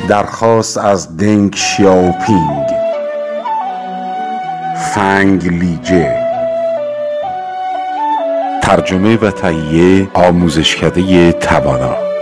درخواست از دنگ شیائوپینگ. فنگ لیجه. ترجمه و تهیه آموزشکده توانا.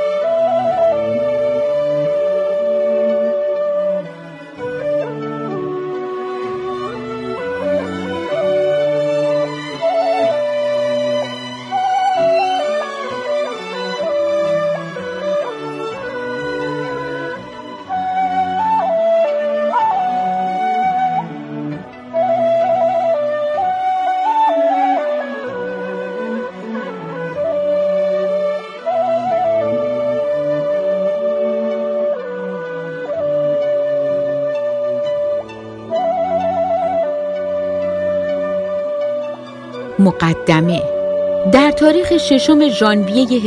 مقدمه. در تاریخ 6 ژانویه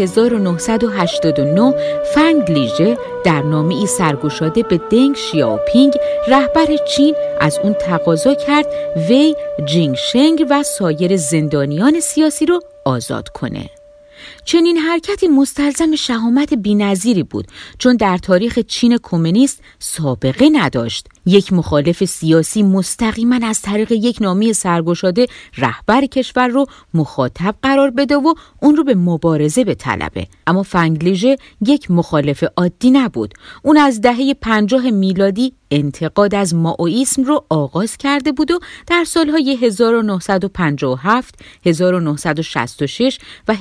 1989 فنگ لیژه در نامه‌ای سرگشاده به دنگ شیائوپینگ رهبر چین از اون تقاضا کرد وی جینگشنگ و سایر زندانیان سیاسی رو آزاد کنه. چنین حرکتی مستلزم شهامت بی‌نظیری بود، چون در تاریخ چین کمونیست سابقه نداشت یک مخالف سیاسی مستقیما از طریق یک نامه سرگشاده رهبر کشور رو مخاطب قرار بده و اون رو به مبارزه بطلبه. اما فنگ لیژه یک مخالف عادی نبود. اون از دهه 50 میلادی انتقاد از مائوئیسم رو آغاز کرده بود و در سالهای 1957، 1966 و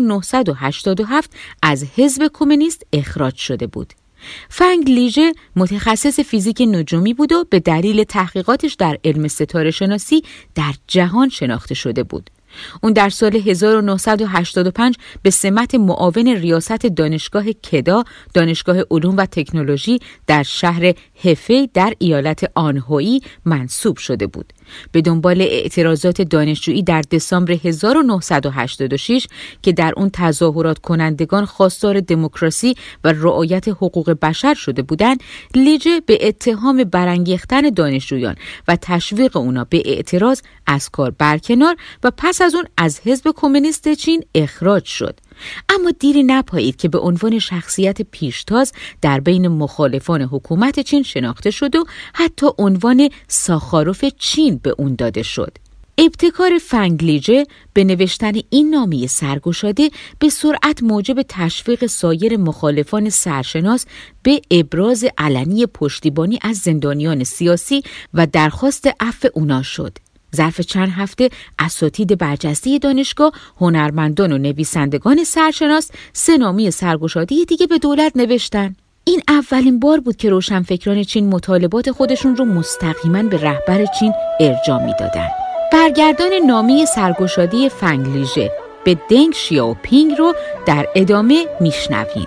1987 از حزب کمونیست اخراج شده بود. فنگ لیژه متخصص فیزیک نجومی بود و به دلیل تحقیقاتش در علم ستاره شناسی در جهان شناخته شده بود. اون در سال 1985 به سمت معاون ریاست دانشگاه کدا، دانشگاه علوم و تکنولوژی در شهر هفی در ایالت آنهوئی منصوب شده بود. به دنبال اعتراضات دانشجویی در دسامبر 1986 که در اون تظاهرات کنندگان خواستار دموکراسی و رعایت حقوق بشر شده بودند، لیژه به اتهام برانگیختن دانشجویان و تشویق اونا به اعتراض از کار برکنار و پس از اون از حزب کمونیست چین اخراج شد. اما دیری نپایید که به عنوان شخصیت پیشتاز در بین مخالفان حکومت چین شناخته شد و حتی عنوان ساخاروف چین به اون داده شد. ابتکار فنگ لیژه به نوشتن این نامه سرگشاده به سرعت موجب تشویق سایر مخالفان سرشناس به ابراز علنی پشتیبانی از زندانیان سیاسی و درخواست عفو اونا شد. ظرف چند هفته اساتید برجسته دانشگاه، هنرمندان و نویسندگان سرشناس 3 نامه سرگشاده دیگه به دولت نوشتن. این اولین بار بود که روشنفکران چین مطالبات خودشون رو مستقیما به رهبر چین ارجاع میدادن. برگردان نامه سرگشاده فنگ لیژه به دنگ شیائوپینگ رو در ادامه میشنویم.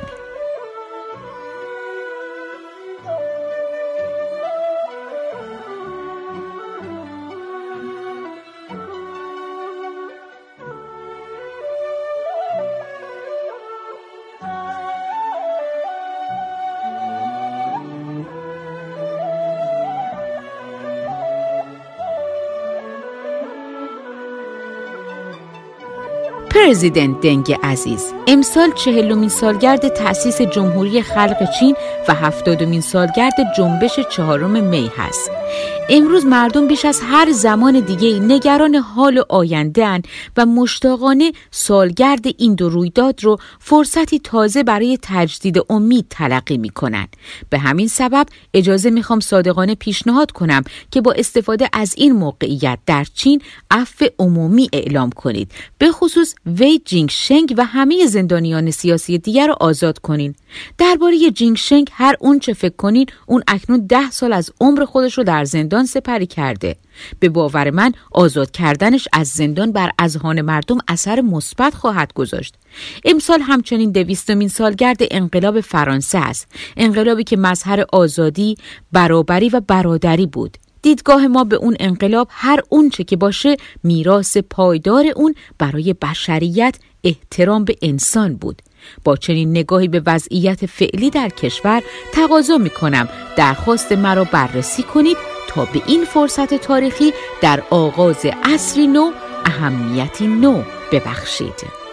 پرزیدنت دنگ عزیز، امسال 40مین سالگرد تأسیس جمهوری خلق چین و 70مین سالگرد جنبش 4 می هست. امروز مردم بیش از هر زمان دیگه نگران حال آینده اند و مشتاقانه سالگرد این دو رویداد رو فرصتی تازه برای تجدید امید تلقی می‌کنند. به همین سبب اجازه می‌خوام صادقانه پیشنهاد کنم که با استفاده از این موقعیت در چین عفو عمومی اعلام کنید. به خصوص وی جینگشنگ و همه زندانیان سیاسی دیگر رو آزاد کنین. درباره جینگشنگ هر اون چه فکر کنین، اون اکنون 10 سال از عمر خودش رو در زندان سپری کرده. به باور من آزاد کردنش از زندان بر اذهان مردم اثر مثبت خواهد گذاشت. امسال همچنین 200مین سالگرد انقلاب فرانسه است. انقلابی که مظهر آزادی، برابری و برادری بود. دیدگاه ما به اون انقلاب هر اون چه که باشه میراث پایدار اون برای بشریت احترام به انسان بود. با چنین نگاهی به وضعیت فعلی در کشور تقاضا می‌کنم درخواست مرا بررسی کنید تا به این فرصت تاریخی در آغاز عصری نو اهمیتی نو ببخشید.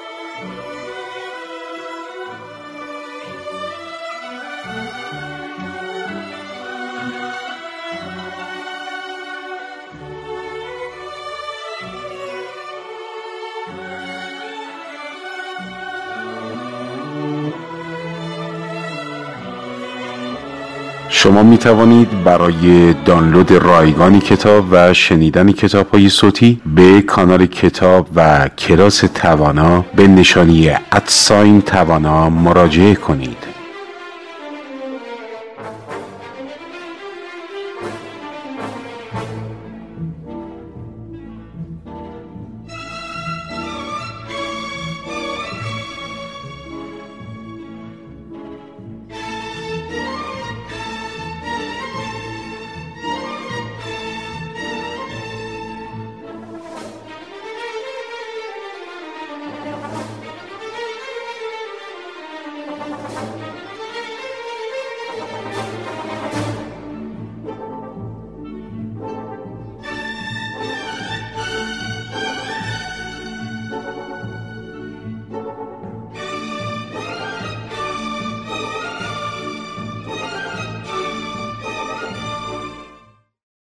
شما می توانید برای دانلود رایگان کتاب و شنیدن کتاب‌های صوتی به کانال کتاب و کلاس توانا به نشانی @توانا مراجعه کنید.